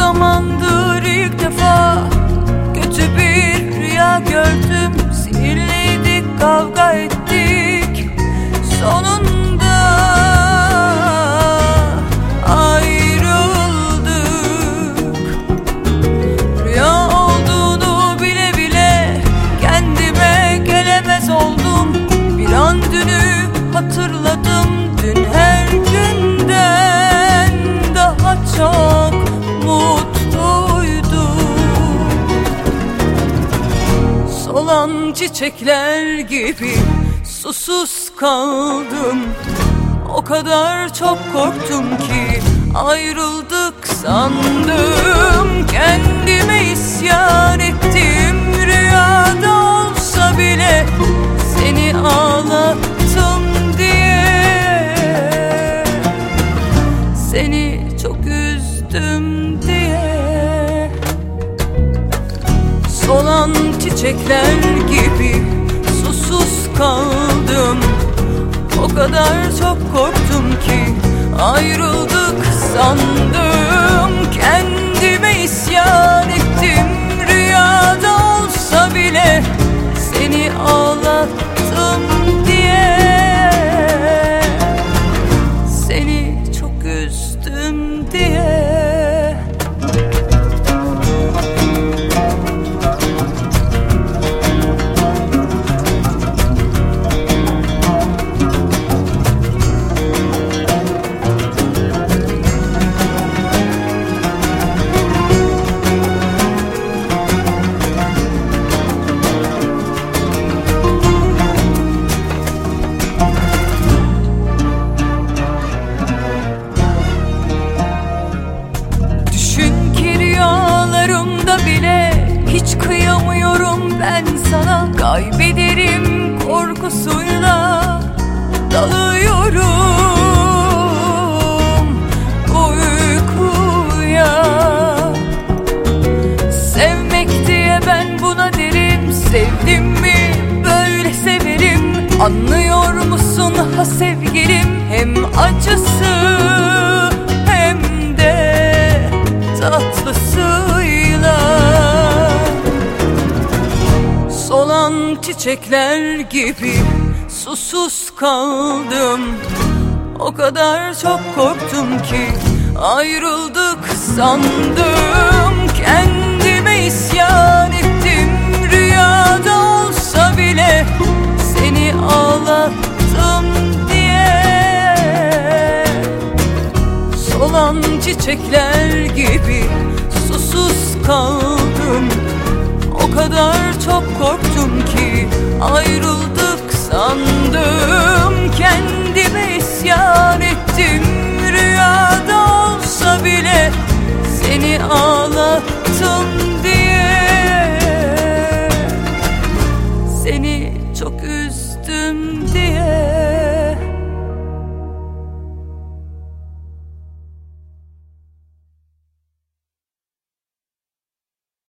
zamandır ilk defa kötü bir rüya gördüm. Sinirliydik, kavga ettik, sonunda ayrıldık. Rüya olduğunu bile bile kendime gelemez oldum. Bir an dünü hatırladım, dün her günden daha çok mutluydum. Solan çiçekler gibi susuz kaldım. O kadar çok korktum ki ayrıldık sandım. Kendime isyan ettim, rüyada olsa bile seni ağlattım diye. Seni çok üzdüm diye. Solan çiçekler gibi susuz kaldım. O kadar çok korktum ki ayrıldık sandım. Kendime isyan ettim, rüyada olsa bile seni ağlattım diye. Seni çok üzdüm diye. Hiç kıyamıyorum ben sana, kaybederim korkusuyla dalıyorum uykuya. Sevmek diye ben buna derim, sevdim mi böyle severim. Anlıyor musun ha sevgilim, hem acısı hem de tatlısıyla. Solan çiçekler gibi susuz kaldım. O kadar çok korktum ki ayrıldık sandım. Kendime isyan ettim, rüyada olsa bile seni ağlattım diye. Solan çiçekler gibi susuz kaldım. O kadar çok korktum ki ayrıldık sandım. Kendime isyan ettim, rüyada olsa bile seni ağlattım